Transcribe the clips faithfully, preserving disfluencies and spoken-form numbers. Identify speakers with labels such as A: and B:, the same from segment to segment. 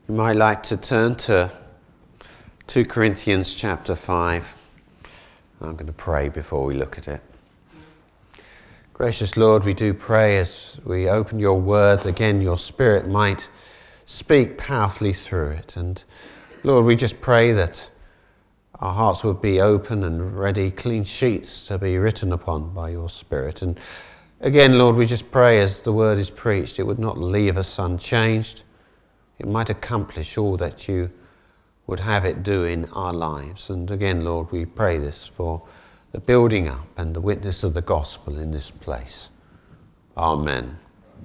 A: You might like to turn to two Corinthians chapter five. I'm going to pray before we look at it. Gracious Lord, we do pray as we open your word, again your Spirit might speak powerfully through it. And Lord, we just pray that our hearts would be open and ready, clean sheets to be written upon by your Spirit. And again, Lord, we just pray as the word is preached, it would not leave us unchanged. It might accomplish all that you would have it do in our lives. And again, Lord, we pray this for the building up and the witness of the gospel in this place. Amen.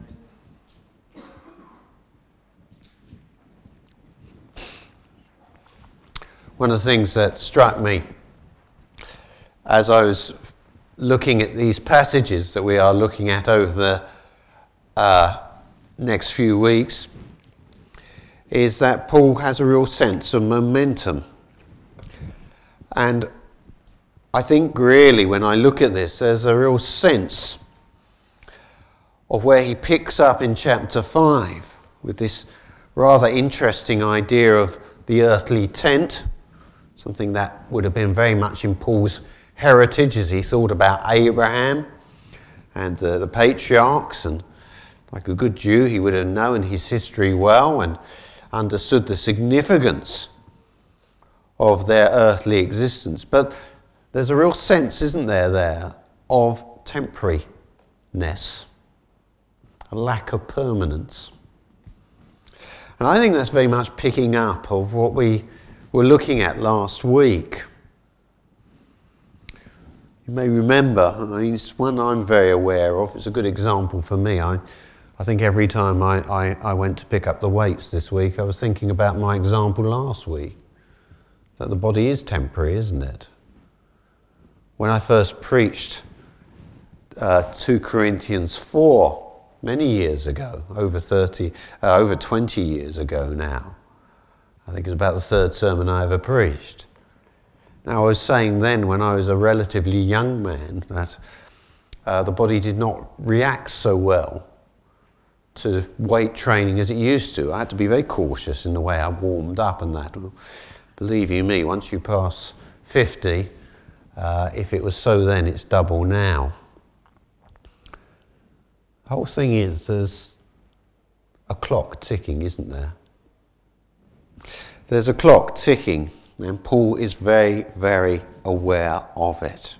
A: One of the things that struck me as I was looking at these passages that we are looking at over the uh, next few weeks is that Paul has a real sense of momentum. And I think really when I look at this, there's a real sense of where he picks up in chapter five with this rather interesting idea of the earthly tent, something that would have been very much in Paul's heritage as he thought about Abraham and the, the patriarchs. And like a good Jew, he would have known his history well and understood the significance of their earthly existence. But there's a real sense, isn't there, there, of temporariness, a lack of permanence. And I think that's very much picking up of what we were looking at last week. You may remember, I mean, it's one I'm very aware of. It's a good example for me. I I think every time I, I, I went to pick up the weights this week, I was thinking about my example last week, that the body is temporary, isn't it? When I first preached uh, two Corinthians four many years ago, over thirty, uh, over twenty years ago now, I think it was about the third sermon I ever preached. Now I was saying then, when I was a relatively young man, that uh, the body did not react so well to weight training as it used to. I had to be very cautious in the way I warmed up and that. Well, believe you me, once you pass fifty, uh, if it was so then, it's double now. The whole thing is there's a clock ticking, isn't there? There's a clock ticking, and Paul is very, very aware of it.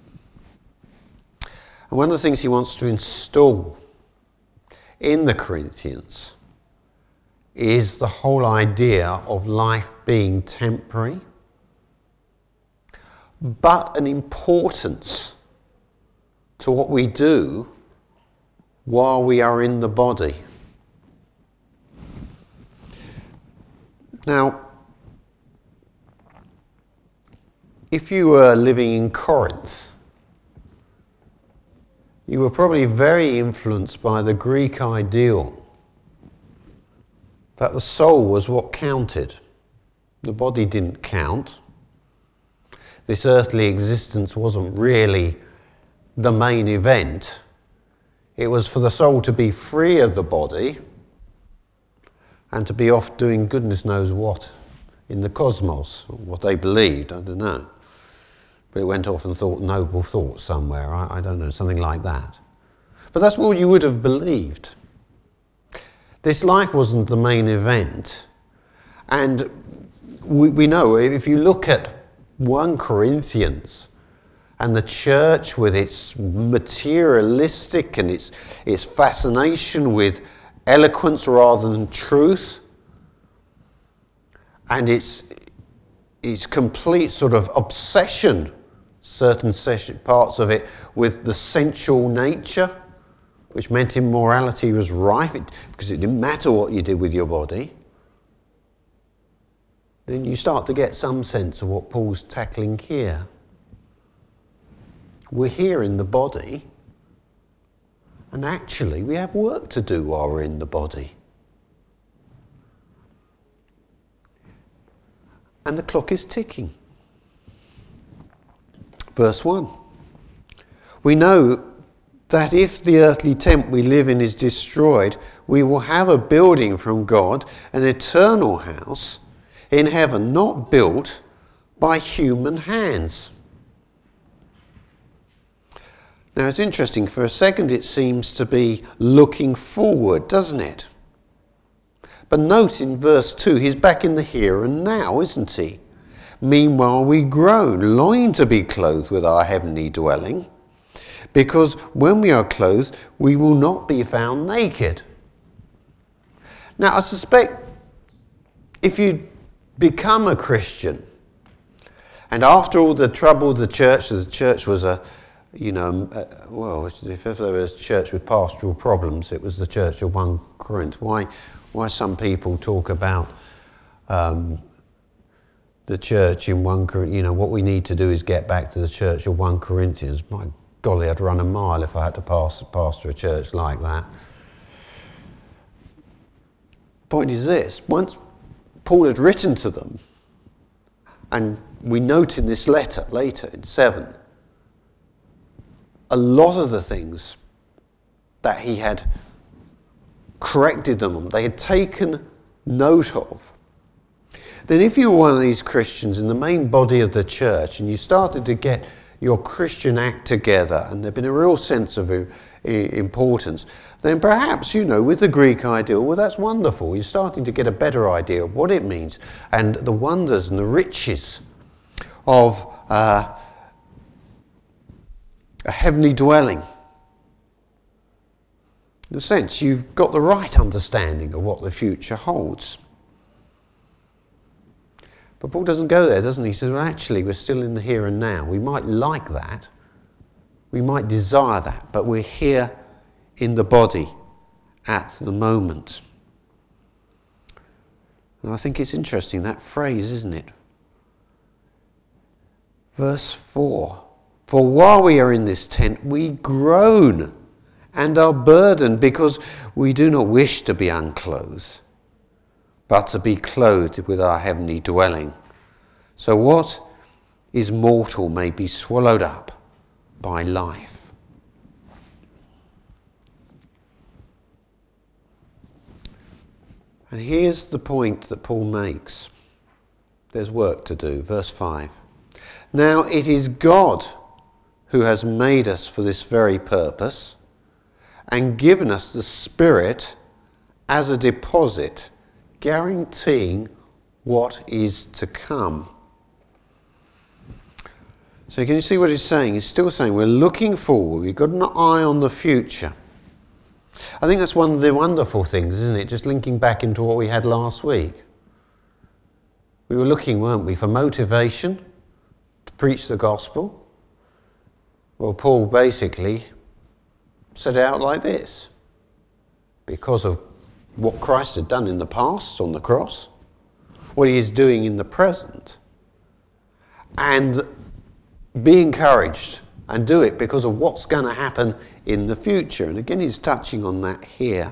A: And one of the things he wants to install in the Corinthians is the whole idea of life being temporary, but an importance to what we do while we are in the body. Now, if you were living in Corinth, you were probably very influenced by the Greek ideal that the soul was what counted. The body didn't count. This earthly existence wasn't really the main event. It was for the soul to be free of the body and to be off doing goodness knows what in the cosmos, what they believed, I don't know. But it went off and thought noble thoughts somewhere, I, I don't know, something like that. But that's what you would have believed. This life wasn't the main event. And we, we know, if you look at First Corinthians and the church with its materialistic and its, its fascination with eloquence rather than truth, and its, its complete sort of obsession, certain parts of it, with the sensual nature, which meant immorality was rife, it, because it didn't matter what you did with your body, then you start to get some sense of what Paul's tackling here. We're here in the body, and actually we have work to do while we're in the body. And the clock is ticking. Verse one. We know that if the earthly tent we live in is destroyed, we will have a building from God, an eternal house in heaven, not built by human hands. Now it's interesting, for a second it seems to be looking forward, doesn't it? But note in verse two, he's back in the here and now, isn't he? Meanwhile we groan, longing to be clothed with our heavenly dwelling, because when we are clothed, we will not be found naked. Now I suspect if you become a Christian, and after all the trouble of the church, the church was a, you know, uh, well, if ever there was a church with pastoral problems, it was the church of First Corinth. Why, why some people talk about um, the church in First Corinth, you know, what we need to do is get back to the church of First Corinthians. My golly, I'd run a mile if I had to pass, pastor a church like that. Point is this, once Paul had written to them, and we note in this letter later in seven, a lot of the things that he had corrected them on, they had taken note of. Then if you were one of these Christians in the main body of the church and you started to get your Christian act together and there'd been a real sense of importance, then perhaps, you know, with the Greek ideal, well, that's wonderful. You're starting to get a better idea of what it means and the wonders and the riches of uh, a heavenly dwelling. In a sense, you've got the right understanding of what the future holds. But Paul doesn't go there, doesn't he? He says, well, actually, we're still in the here and now. We might like that. We might desire that, but we're here in the body at the moment. And I think it's interesting, that phrase, isn't it? Verse four. For while we are in this tent, we groan and are burdened because we do not wish to be unclothed, but to be clothed with our heavenly dwelling. So what is mortal may be swallowed up by life. And here's the point that Paul makes. There's work to do. Verse five. Now it is God who has made us for this very purpose and given us the Spirit as a deposit, guaranteeing what is to come. So can you see what he's saying? He's still saying we're looking forward. We've got an eye on the future. I think that's one of the wonderful things, isn't it? Just linking back into what we had last week. We were looking, weren't we, for motivation to preach the gospel. Well, Paul basically set it out like this. Because of what Christ had done in the past on the cross, what he is doing in the present, and be encouraged and do it because of what's going to happen in the future. And again, he's touching on that here.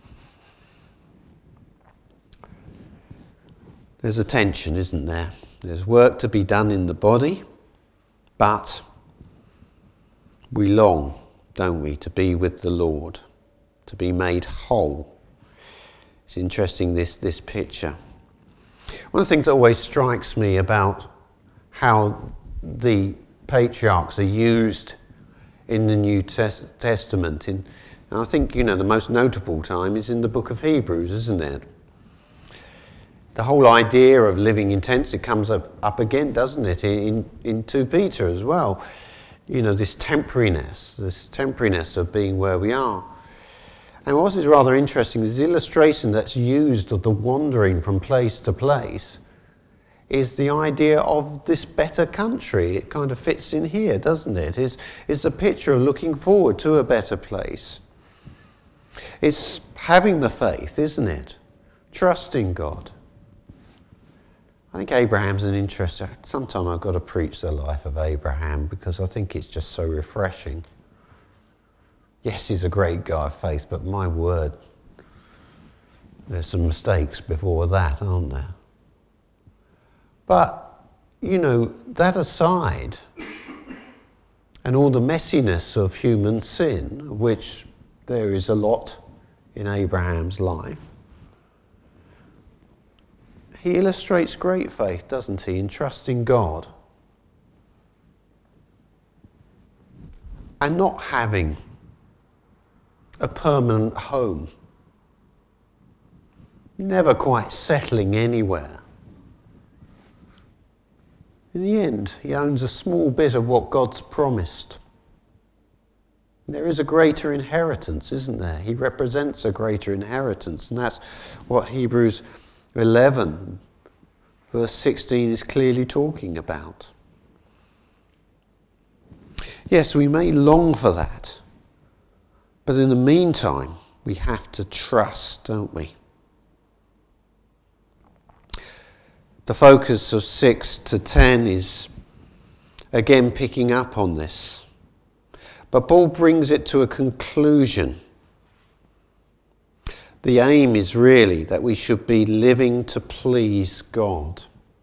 A: There's a tension, isn't there? There's work to be done in the body, but we long, don't we, to be with the Lord, to be made whole. It's interesting, this, this picture. One of the things that always strikes me about how the patriarchs are used in the New Test- Testament, in, and I think, you know, the most notable time is in the book of Hebrews, isn't it? The whole idea of living in tents, it comes up, up again, doesn't it, in, in Second Peter as well. You know, this temporariness, this temporariness of being where we are. And what is rather interesting is the illustration that's used of the wandering from place to place is the idea of this better country. It kind of fits in here, doesn't it? It's, it's a picture of looking forward to a better place. It's having the faith, isn't it? Trusting God. I think Abraham's an interesting... Sometime I've got to preach the life of Abraham because I think it's just so refreshing. Yes, he's a great guy of faith, but my word, there's some mistakes before that, aren't there? But, you know, that aside, and all the messiness of human sin, which there is a lot in Abraham's life, he illustrates great faith, doesn't he, in trusting God and not having a permanent home, never quite settling anywhere. In the end, he owns a small bit of what God's promised. There is a greater inheritance, isn't there? He represents a greater inheritance, and that's what Hebrews eleven, verse sixteen is clearly talking about. Yes, we may long for that, but in the meantime, we have to trust, don't we? The focus of six to ten is again picking up on this. But Paul brings it to a conclusion. The aim is really that we should be living to please God.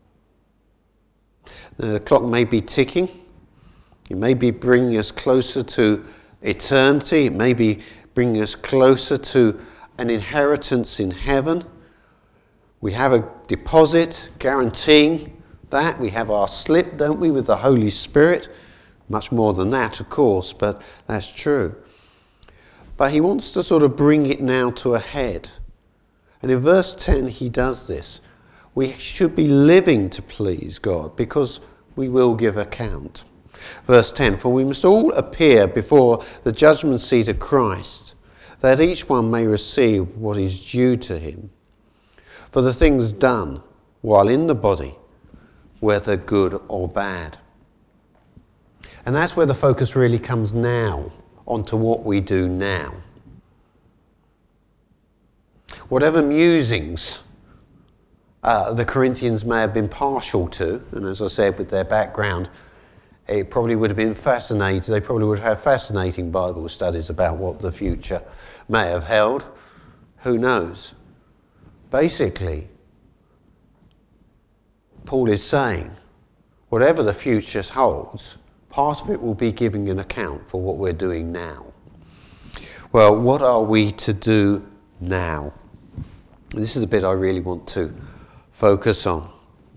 A: Now, the clock may be ticking. It may be bringing us closer to eternity. It may be bringing us closer to an inheritance in heaven. We have a deposit guaranteeing that. We have our slip, don't we, with the Holy Spirit. Much more than that, of course, but that's true. But he wants to sort of bring it now to a head. And in verse ten, he does this. We should be living to please God because we will give account. Verse ten, for we must all appear before the judgment seat of Christ, that each one may receive what is due to him for the things done while in the body, whether good or bad. And that's where the focus really comes now, onto what we do now. Whatever musings uh, the Corinthians may have been partial to, and as I said, with their background, it probably would have been fascinating. They probably would have had fascinating Bible studies about what the future may have held. Who knows? Basically, Paul is saying, whatever the future holds, part of it will be giving an account for what we're doing now. Well, what are we to do now? This is a bit I really want to focus on.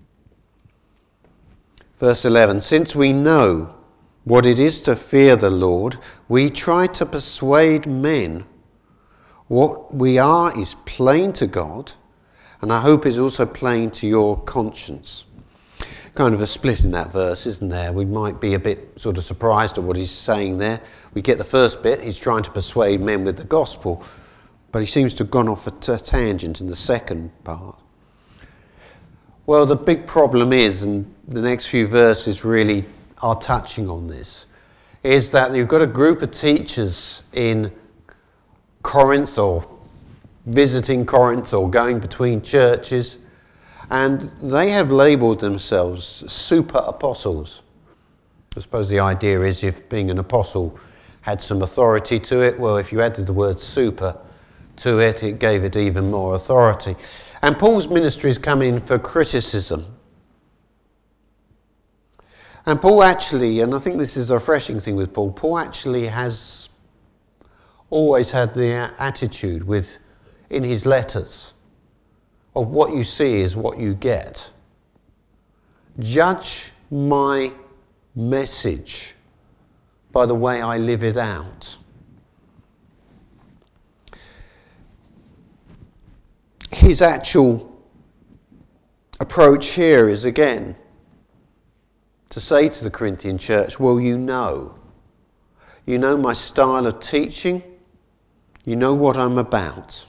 A: Verse eleven, since we know what it is to fear the Lord, we try to persuade men. What we are is plain to God, and I hope it's also plain to your conscience. Kind of a split in that verse, isn't there? We might be a bit sort of surprised at what he's saying there. We get the first bit, he's trying to persuade men with the gospel, but he seems to have gone off a t- tangent in the second part. Well, the big problem is, and the next few verses really are touching on this, is that you've got a group of teachers in Corinth or visiting Corinth or going between churches, and they have labelled themselves super apostles. I suppose the idea is if being an apostle had some authority to it, well, if you added the word super to it, it gave it even more authority. And Paul's ministry is coming for criticism. And Paul actually, and I think this is a refreshing thing with Paul, Paul actually has always had the attitude with in his letters of what you see is what you get. Judge my message by the way I live it out. His actual approach here is again to say to the Corinthian church, well, you know. You know my style of teaching. You know what I'm about.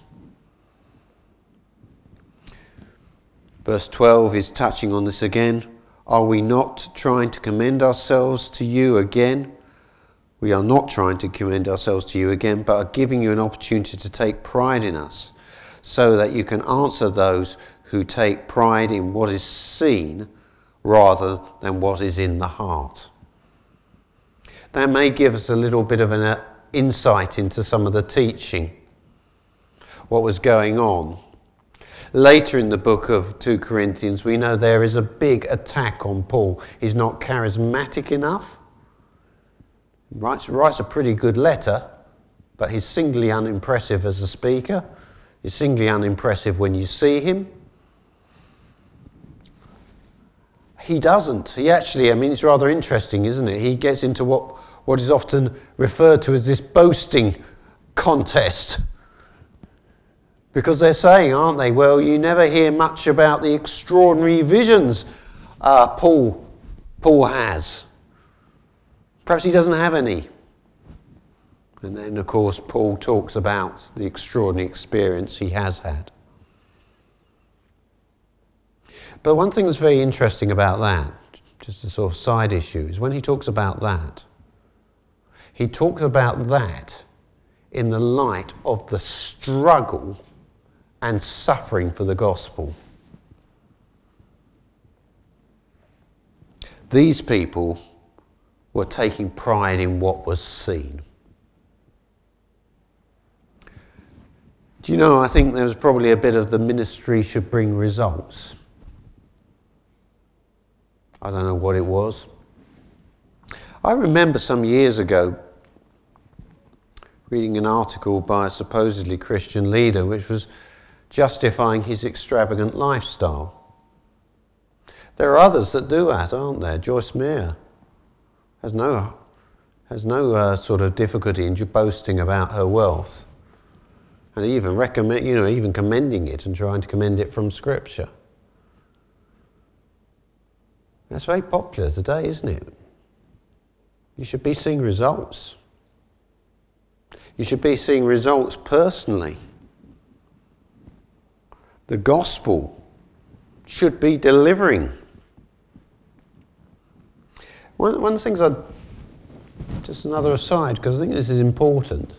A: Verse twelve is touching on this again. Are we not trying to commend ourselves to you again? We are not trying to commend ourselves to you again, but are giving you an opportunity to take pride in us, so that you can answer those who take pride in what is seen rather than what is in the heart. That may give us a little bit of an insight into some of the teaching, what was going on. Later in the book of Second Corinthians, we know there is a big attack on Paul. He's not charismatic enough. Writes, writes a pretty good letter, but he's singularly unimpressive as a speaker. He's singularly unimpressive when you see him. He doesn't. He actually, I mean, it's rather interesting, isn't it? He gets into what, what is often referred to as this boasting contest. Because they're saying, aren't they, well, you never hear much about the extraordinary visions uh, Paul, Paul has. Perhaps he doesn't have any. And then, of course, Paul talks about the extraordinary experience he has had. But one thing that's very interesting about that, just a sort of side issue, is when he talks about that, he talks about that in the light of the struggle and suffering for the gospel. These people were taking pride in what was seen. Do you know, I think there was probably a bit of the ministry should bring results. I don't know what it was. I remember some years ago reading an article by a supposedly Christian leader which was justifying his extravagant lifestyle. There are others that do that, aren't there? Joyce Meyer has no, has no uh, sort of difficulty in boasting about her wealth, and even recommend, you know, even commending it and trying to commend it from Scripture. That's very popular today, isn't it? You should be seeing results. You should be seeing results personally. The gospel should be delivering. One, one of the things I'd, just another aside, because I think this is important.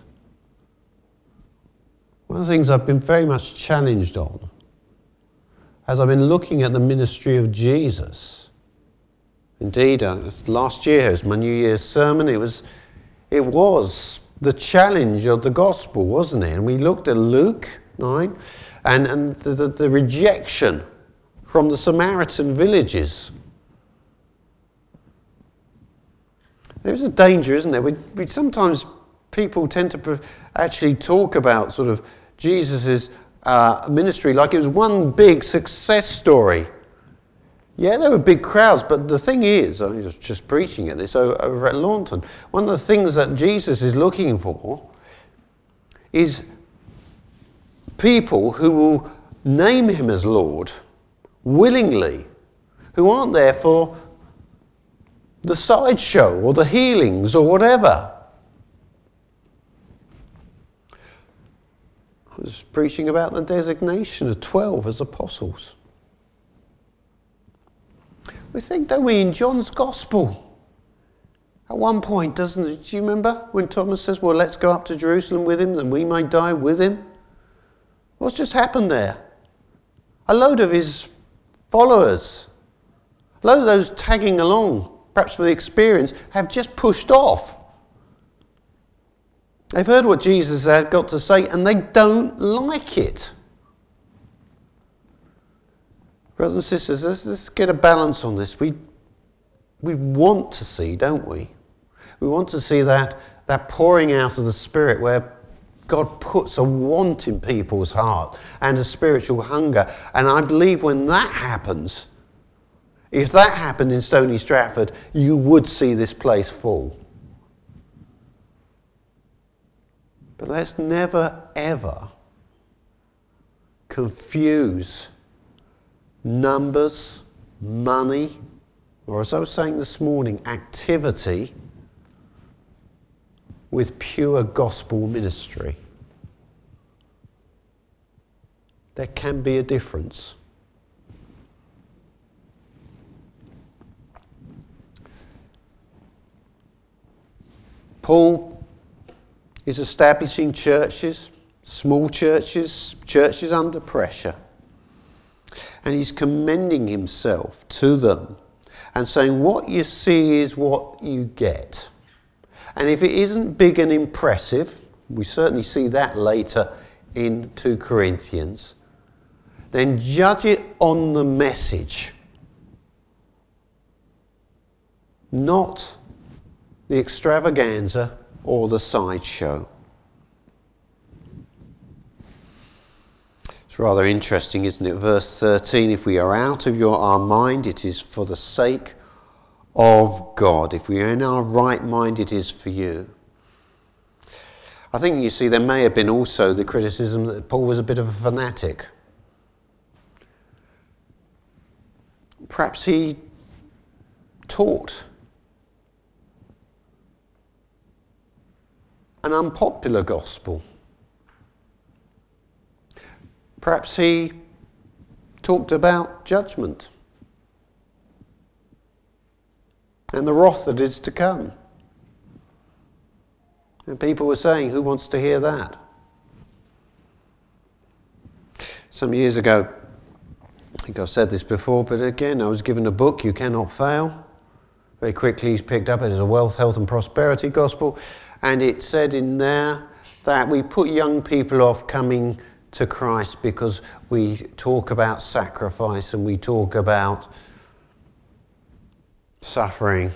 A: One of the things I've been very much challenged on, as I've been looking at the ministry of Jesus. Indeed, uh, last year was my New Year's sermon. It was, it was the challenge of the gospel, wasn't it? And we looked at Luke nine and, and the, the, the rejection from the Samaritan villages. There's a danger, isn't there? We, we sometimes people tend to actually talk about sort of Jesus' uh, ministry like it was one big success story. Yeah, there were big crowds, but the thing is, I was just preaching at this over at Launton, one of the things that Jesus is looking for is people who will name him as Lord willingly, who aren't there for the sideshow or the healings or whatever. I was preaching about the designation of twelve as apostles. We think, don't we, in John's Gospel? At one point, doesn't it? Do you remember when Thomas says, well, let's go up to Jerusalem with him that we may die with him? What's just happened there? A load of his followers, a load of those tagging along, perhaps for the experience, have just pushed off. They've heard what Jesus had got to say and they don't like it. Brothers and sisters, let's, let's get a balance on this. We, we want to see, don't we? We want to see that, that pouring out of the Spirit where God puts a want in people's heart and a spiritual hunger. And I believe when that happens, if that happened in Stony Stratford, you would see this place full. But let's never, ever confuse numbers, money, or as I was saying this morning, activity with pure gospel ministry. There can be a difference. Paul is establishing churches, small churches, churches under pressure. And he's commending himself to them and saying what you see is what you get. And if it isn't big and impressive, we certainly see that later in two Corinthians, then judge it on the message, not the extravaganza or the sideshow. It's rather interesting, isn't it? Verse thirteen, if we are out of your our mind, it is for the sake of God. If we are in our right mind, it is for you. I think, you see, there may have been also the criticism that Paul was a bit of a fanatic. Perhaps he taught an unpopular gospel. Perhaps he talked about judgment and the wrath that is to come. And people were saying, who wants to hear that? Some years ago, I think I've said this before, but again, I was given a book, You Cannot Fail. Very quickly picked up it as a wealth, health and prosperity gospel. And it said in there that we put young people off coming to Christ because we talk about sacrifice and we talk about suffering.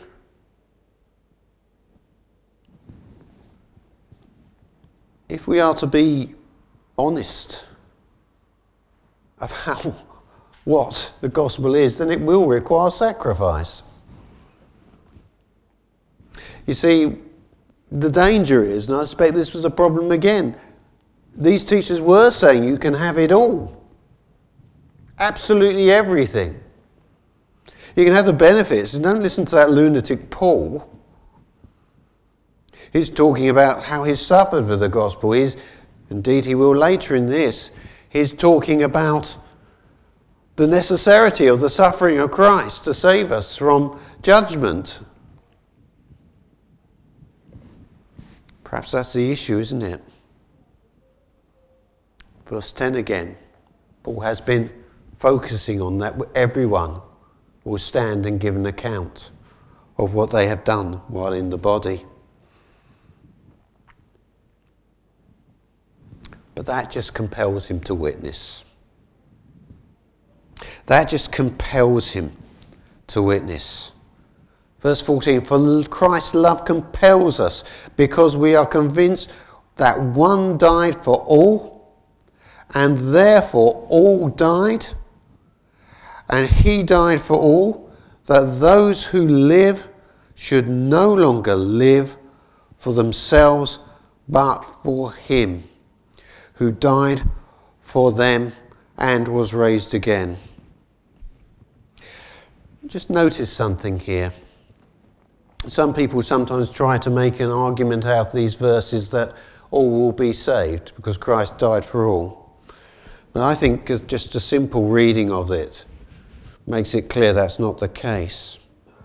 A: If we are to be honest about what the gospel is, then it will require sacrifice. You see, the danger is, and I suspect this was a problem again, these teachers were saying you can have it all. Absolutely everything. You can have the benefits. And don't listen to that lunatic Paul. He's talking about how he's suffered for the gospel. He's, indeed he will later in this, he's talking about the necessity of the suffering of Christ to save us from judgment. Perhaps that's the issue, isn't it? Verse ten again. Paul has been focusing on that. Everyone will stand and give an account of what they have done while in the body. But that just compels him to witness. That just compels him to witness. Verse fourteen, for Christ's love compels us because we are convinced that one died for all, and therefore all died, and he died for all, that those who live should no longer live for themselves, but for him who died for them and was raised again. Just notice something here. Some people sometimes try to make an argument out of these verses that all will be saved because Christ died for all. But I think just a simple reading of it makes it clear that's not the case.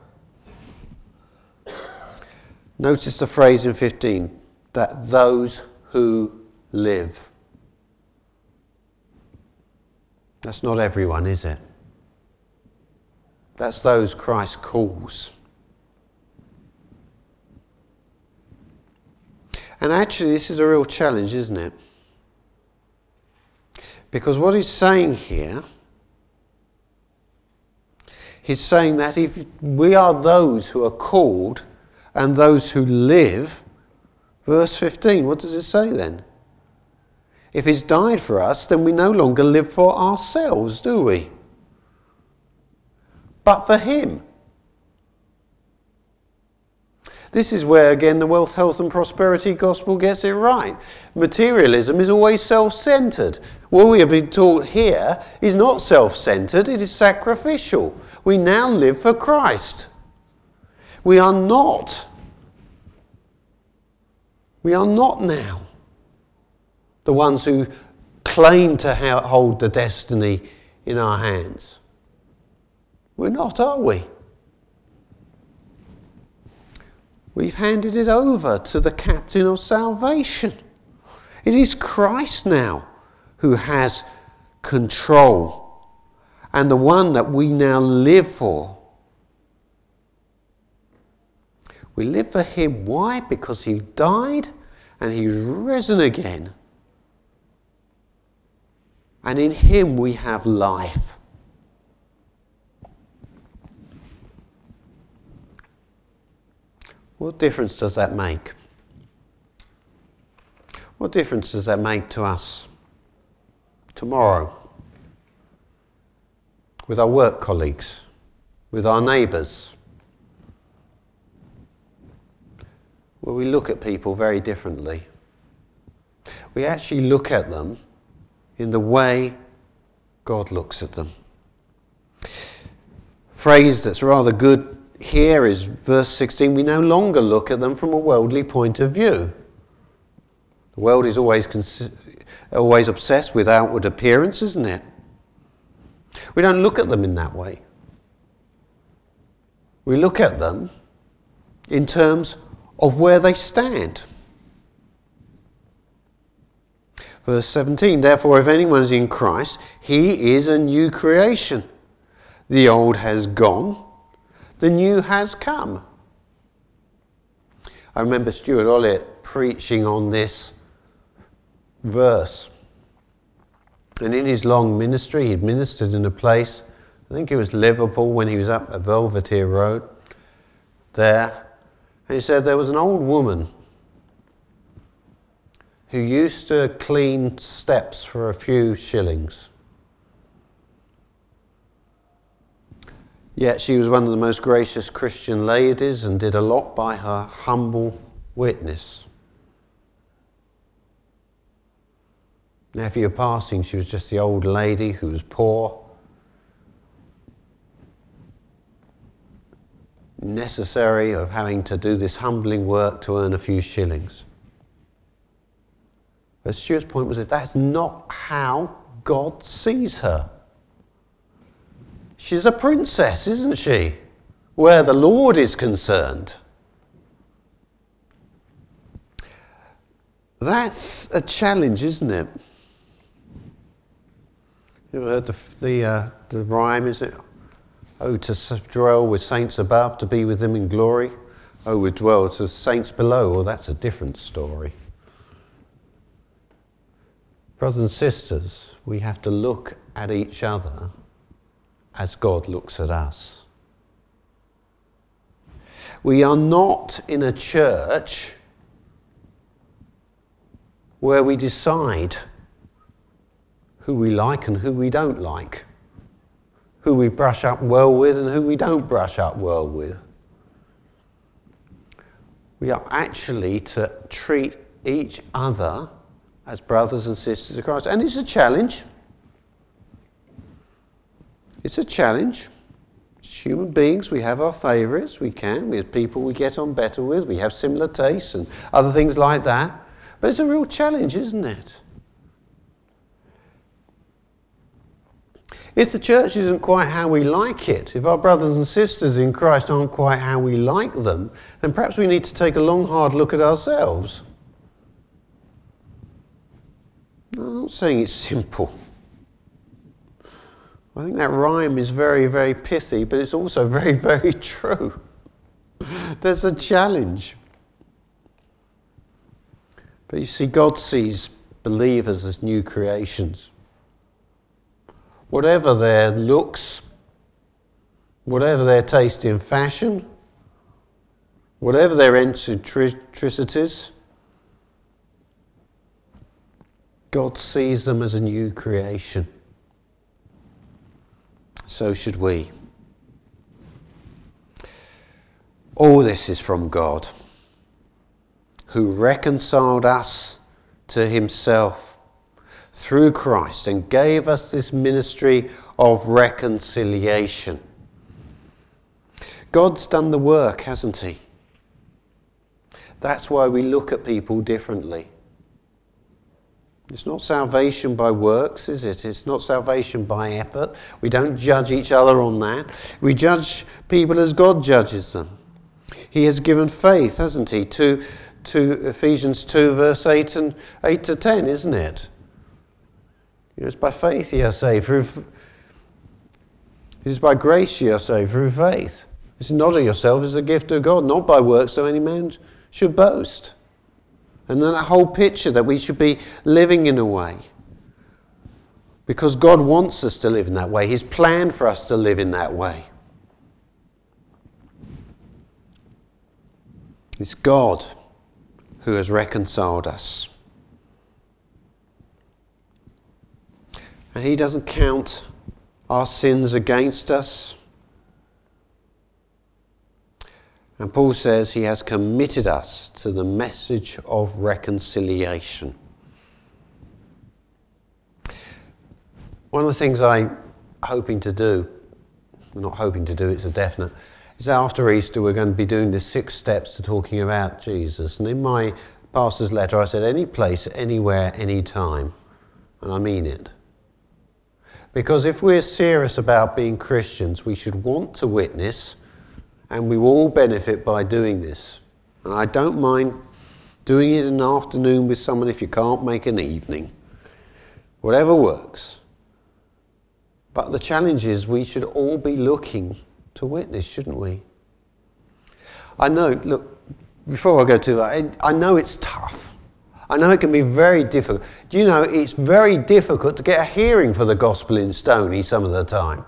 A: Notice the phrase in fifteen, that those who live. That's not everyone, is it? That's those Christ calls. And actually, this is a real challenge, isn't it? Because what he's saying here, he's saying that if we are those who are called and those who live, verse fifteen, what does it say then? If he's died for us, then we no longer live for ourselves, do we? But for him. This is where, again, the wealth, health and prosperity gospel gets it right. Materialism is always self-centered. What we have been taught here is not self-centered, it is sacrificial. We now live for Christ. We are not. We are not now the ones who claim to hold the destiny in our hands. We're not, are we? We've handed it over to the captain of salvation. It is Christ now who has control and the one that we now live for. We live for him. Why? Because he died and he's risen again. And in him we have life. What difference does that make? What difference does that make to us tomorrow, with our work colleagues, with our neighbours, where we look at people very differently. We actually look at them in the way God looks at them. Phrase that's rather good here is verse sixteen, we no longer look at them from a worldly point of view. The world is always cons- always obsessed with outward appearance, isn't it? We don't look at them in that way. We look at them in terms of where they stand. Verse seventeen, therefore if anyone is in Christ, he is a new creation. The old has gone, the new has come. I remember Stuart Ollett preaching on this verse. And in his long ministry, he'd ministered in a place, I think it was Liverpool, when he was up at Belvedere Road, there. And he said there was an old woman who used to clean steps for a few shillings. Yet she was one of the most gracious Christian ladies and did a lot by her humble witness. Now, if you're passing, she was just the old lady who was poor, necessary of having to do this humbling work to earn a few shillings. But Stuart's point was that that's not how God sees her. She's a princess, isn't she? Where the Lord is concerned. That's a challenge, isn't it? You ever heard the the, uh, the rhyme, is it? Oh, to dwell with saints above, to be with them in glory. Oh, we dwell to saints below. Well, that's a different story. Brothers and sisters, we have to look at each other as God looks at us. We are not in a church where we decide who we like and who we don't like, who we brush up well with and who we don't brush up well with. We are actually to treat each other as brothers and sisters of Christ. And it's a challenge. It's a challenge. As human beings, we have our favourites, we can. We have people we get on better with, we have similar tastes and other things like that. But it's a real challenge, isn't it? If the church isn't quite how we like it, if our brothers and sisters in Christ aren't quite how we like them, then perhaps we need to take a long, hard look at ourselves. I'm not saying it's simple. I think that rhyme is very, very pithy, but it's also very, very true. There's a challenge. But you see, God sees believers as new creations. Whatever their looks, whatever their taste in fashion, whatever their eccentricities, God sees them as a new creation. So should we. All this is from God, who reconciled us to himself through Christ and gave us this ministry of reconciliation. God's done the work, hasn't he? That's why we look at people differently. It's not salvation by works, is it? It's not salvation by effort. We don't judge each other on that. We judge people as God judges them. He has given faith, hasn't he, to, to Ephesians two, verse eight and eight to ten, isn't it? You know, it's by faith ye are saved. Through, it is by grace ye are saved through faith. It's not of yourself, it's a gift of God, not by works, so any man should boast. And then that whole picture that we should be living in a way. Because God wants us to live in that way. He's planned for us to live in that way. It's God who has reconciled us. And he doesn't count our sins against us. And Paul says he has committed us to the message of reconciliation. One of the things I'm hoping to do, we're not hoping to do, it's a definite, is after Easter we're going to be doing the six steps to talking about Jesus. And in my pastor's letter I said any place, anywhere, any time. And I mean it. Because if we're serious about being Christians, we should want to witness, and we will all benefit by doing this. And I don't mind doing it in an afternoon with someone if you can't make an evening. Whatever works. But the challenge is we should all be looking to witness, shouldn't we? I know, look, before I go to that, I, I know it's tough. I know it can be very difficult. Do you know, it's very difficult to get a hearing for the gospel in Stoney some of the time.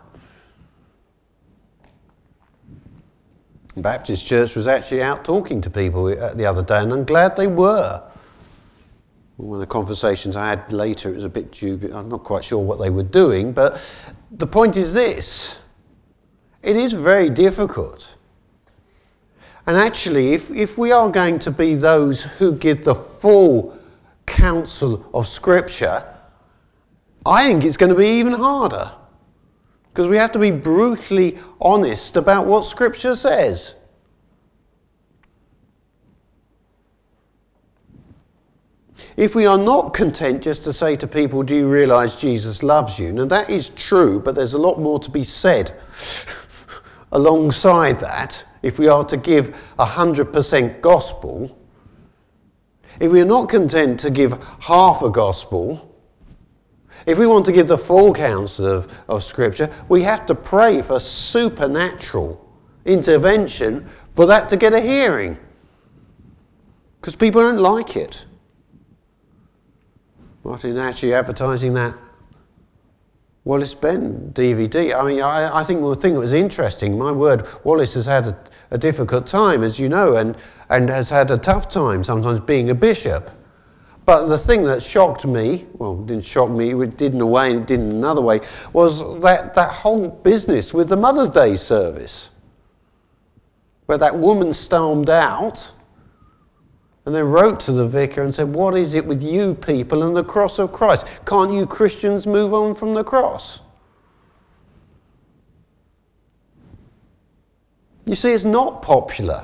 A: Baptist Church was actually out talking to people the other day, and I'm glad they were. One of the conversations I had later, it was a bit dubious. I'm not quite sure what they were doing, but the point is this. It is very difficult. And actually, if, if we are going to be those who give the full counsel of Scripture, I think it's going to be even harder. Because we have to be brutally honest about what Scripture says. If we are not content just to say to people, do you realise Jesus loves you? Now that is true, but there's a lot more to be said alongside that. If we are to give one hundred percent gospel, if we are not content to give half a gospel, if we want to give the full counsel of, of Scripture, we have to pray for supernatural intervention for that to get a hearing. Because people don't like it. Martin actually advertising that Wallace Ben D V D. I mean, I, I think the thing that was interesting, my word, Wallace has had a, a difficult time, as you know, and, and has had a tough time sometimes being a bishop. But the thing that shocked me, well, it didn't shock me, it did in a way and it did in another way, was that, that whole business with the Mother's Day service, where that woman stormed out and then wrote to the vicar and said, what is it with you people and the cross of Christ? Can't you Christians move on from the cross? You see, it's not popular.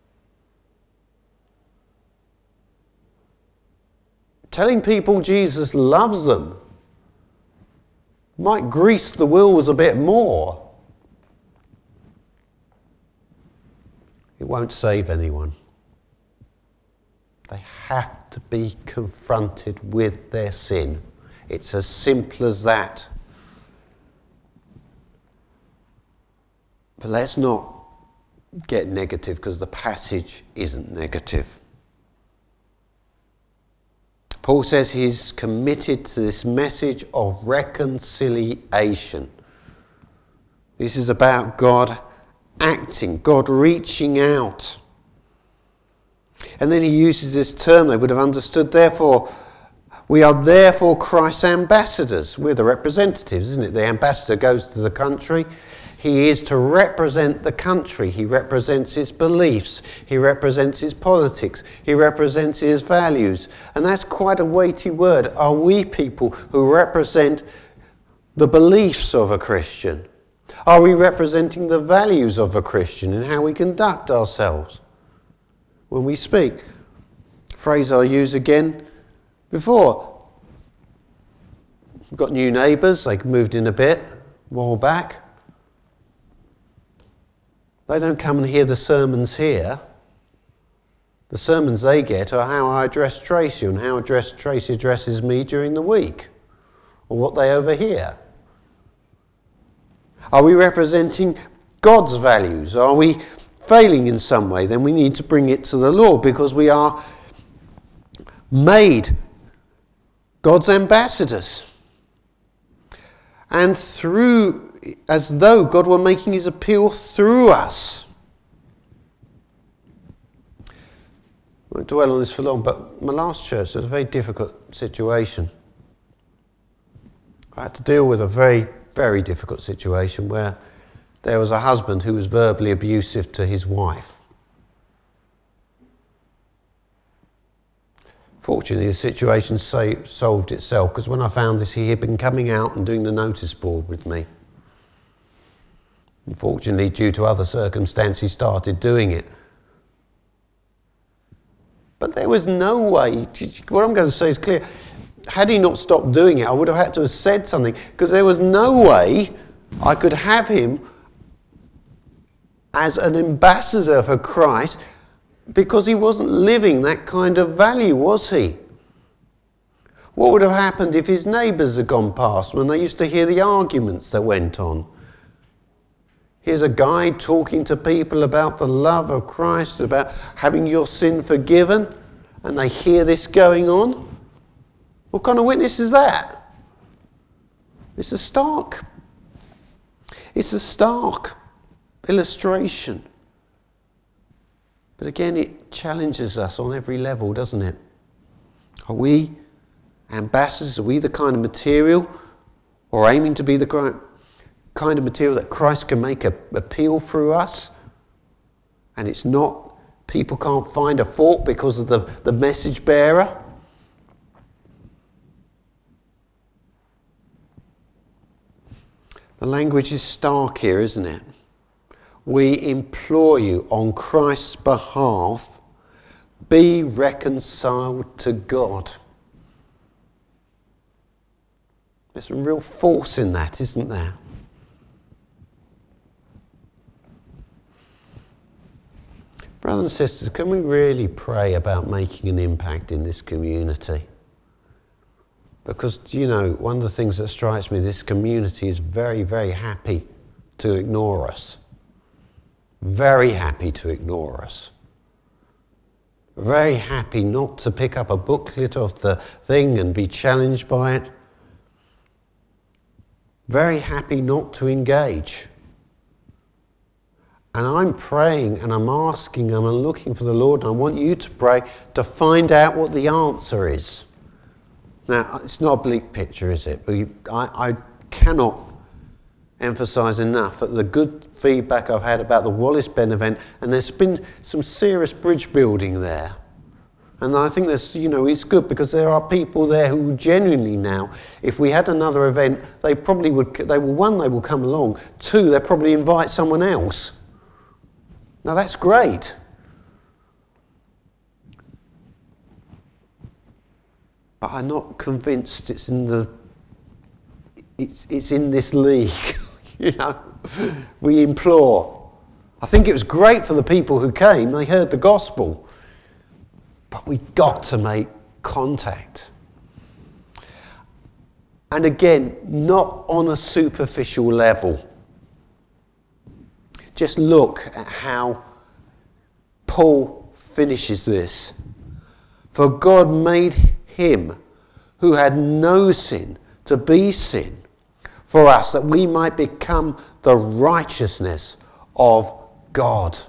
A: Telling people Jesus loves them might grease the wheels a bit more. It won't save anyone. They have to be confronted with their sin. It's as simple as that. But let's not get negative, because the passage isn't negative. Paul says he's committed to this message of reconciliation. This is about God acting, God reaching out. And then he uses this term they would have understood, therefore, we are therefore Christ's ambassadors. We're the representatives, isn't it? The ambassador goes to the country. He is to represent the country. He represents its beliefs. He represents its politics. He represents its values. And that's quite a weighty word. Are we people who represent the beliefs of a Christian? Are we representing the values of a Christian in how we conduct ourselves when we speak? Phrase I'll use again before. We've got new neighbours. They moved in a bit, a while back. They don't come and hear the sermons here. The sermons they get are how I address Tracy and how address Tracy addresses me during the week, or what they overhear. Are we representing God's values? Are we failing in some way? Then we need to bring it to the Lord, because we are made God's ambassadors. And through, as though God were making his appeal through us. I won't dwell on this for long, but my last church was a very difficult situation. I had to deal with a very, very difficult situation where there was a husband who was verbally abusive to his wife. Fortunately, the situation sa- solved itself, because when I found this, he had been coming out and doing the notice board with me. Unfortunately, due to other circumstances, he started doing it. But there was no way, what I'm going to say is clear, had he not stopped doing it, I would have had to have said something, because there was no way I could have him as an ambassador for Christ, because he wasn't living that kind of value, was he? What would have happened if his neighbours had gone past when they used to hear the arguments that went on? Here's a guy talking to people about the love of Christ, about having your sin forgiven, and they hear this going on. What kind of witness is that? It's a stark, it's a stark illustration. But again, it challenges us on every level, doesn't it? Are we ambassadors? Are we the kind of material, or aiming to be the kind of material that Christ can make a appeal through us? And it's not, people can't find a fault because of the, the message bearer. The language is stark here, isn't it? We implore you on Christ's behalf, be reconciled to God. There's some real force in that, isn't there? Brothers and sisters, can we really pray about making an impact in this community? Because, you know, one of the things that strikes me, this community is very, very happy to ignore us. Very happy to ignore us. Very happy not to pick up a booklet of the thing and be challenged by it. Very happy not to engage. And I'm praying and I'm asking and I'm looking for the Lord, and I want you to pray to find out what the answer is. Now, it's not a bleak picture, is it? But you, I, I cannot emphasise enough that the good feedback I've had about the Wallace Ben event, and there's been some serious bridge building there. And I think there's, you know, it's good because there are people there who genuinely now, if we had another event, they probably would, they will, one, they will come along, two, they'll probably invite someone else. Now that's great. But I'm not convinced it's in the, it's, it's in this league. You know, we implore. I think it was great for the people who came. They heard the gospel. But we got to make contact. And again, not on a superficial level. Just look at how Paul finishes this. For God made him who had no sin to be sin for us, that we might become the righteousness of God.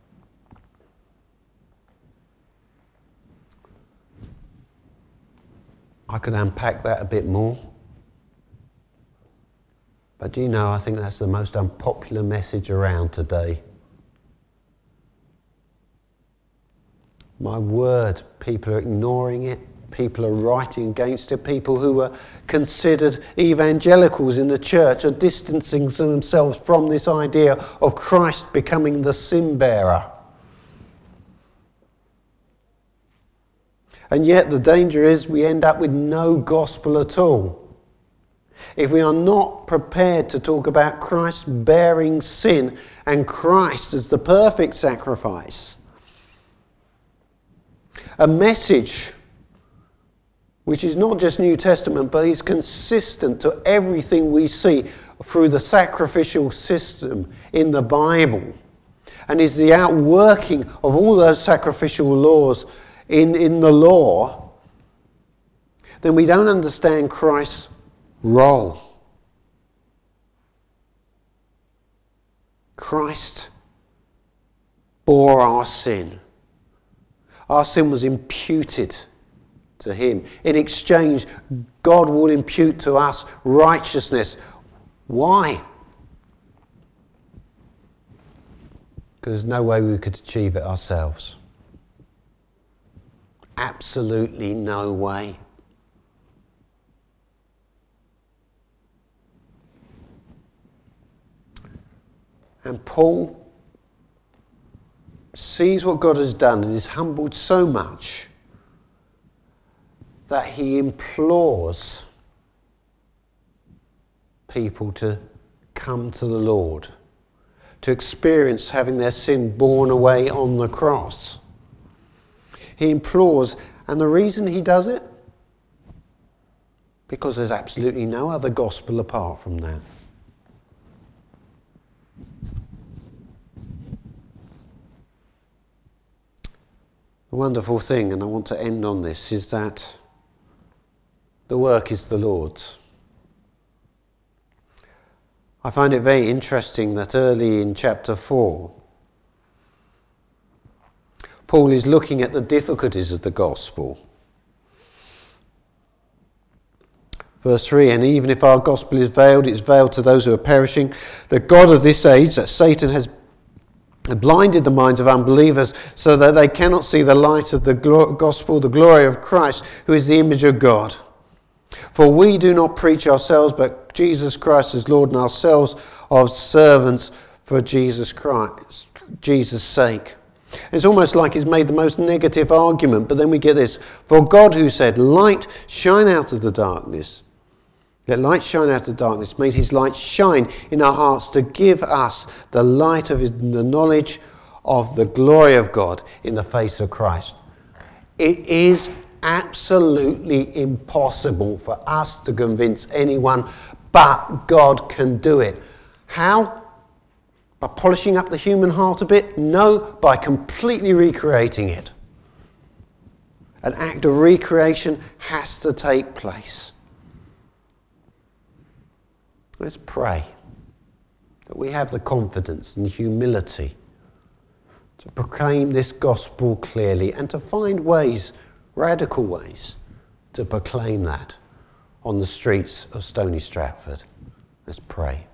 A: I could unpack that a bit more. But do you know, I think that's the most unpopular message around today. My word, people are ignoring it. People are writing against it. People who are considered evangelicals in the church are distancing themselves from this idea of Christ becoming the sin bearer. And yet the danger is we end up with no gospel at all. If we are not prepared to talk about Christ bearing sin and Christ as the perfect sacrifice, a message which is not just New Testament, but is consistent to everything we see through the sacrificial system in the Bible, and is the outworking of all those sacrificial laws in, in the law, then we don't understand Christ's role. Christ bore our sin. Our sin was imputed to him. In exchange, God will impute to us righteousness. Why? Because there's no way we could achieve it ourselves. Absolutely no way. And Paul sees what God has done and is humbled so much that he implores people to come to the Lord, to experience having their sin borne away on the cross. He implores, and the reason he does it? Because there's absolutely no other gospel apart from that. The wonderful thing, and I want to end on this, is that the work is the Lord's. I find it very interesting that early in chapter four, Paul is looking at the difficulties of the gospel. Verse three, and even if our gospel is veiled, it's veiled to those who are perishing. The God of this age, that Satan has blinded the minds of unbelievers so that they cannot see the light of the gospel, the glory of Christ, who is the image of God. For we do not preach ourselves, but Jesus Christ as Lord, and ourselves as servants for Jesus Christ, Jesus' sake. It's almost like he's made the most negative argument, but then we get this. For God, who said, light shine out of the darkness, let light shine out of the darkness, made his light shine in our hearts to give us the light of his, the knowledge of the glory of God in the face of Christ. It is absolutely impossible for us to convince anyone, but God can do it. How? By polishing up the human heart a bit? No, by completely recreating it. An act of recreation has to take place. Let's pray that we have the confidence and humility to proclaim this gospel clearly and to find ways, radical ways, to proclaim that on the streets of Stony Stratford. Let's pray.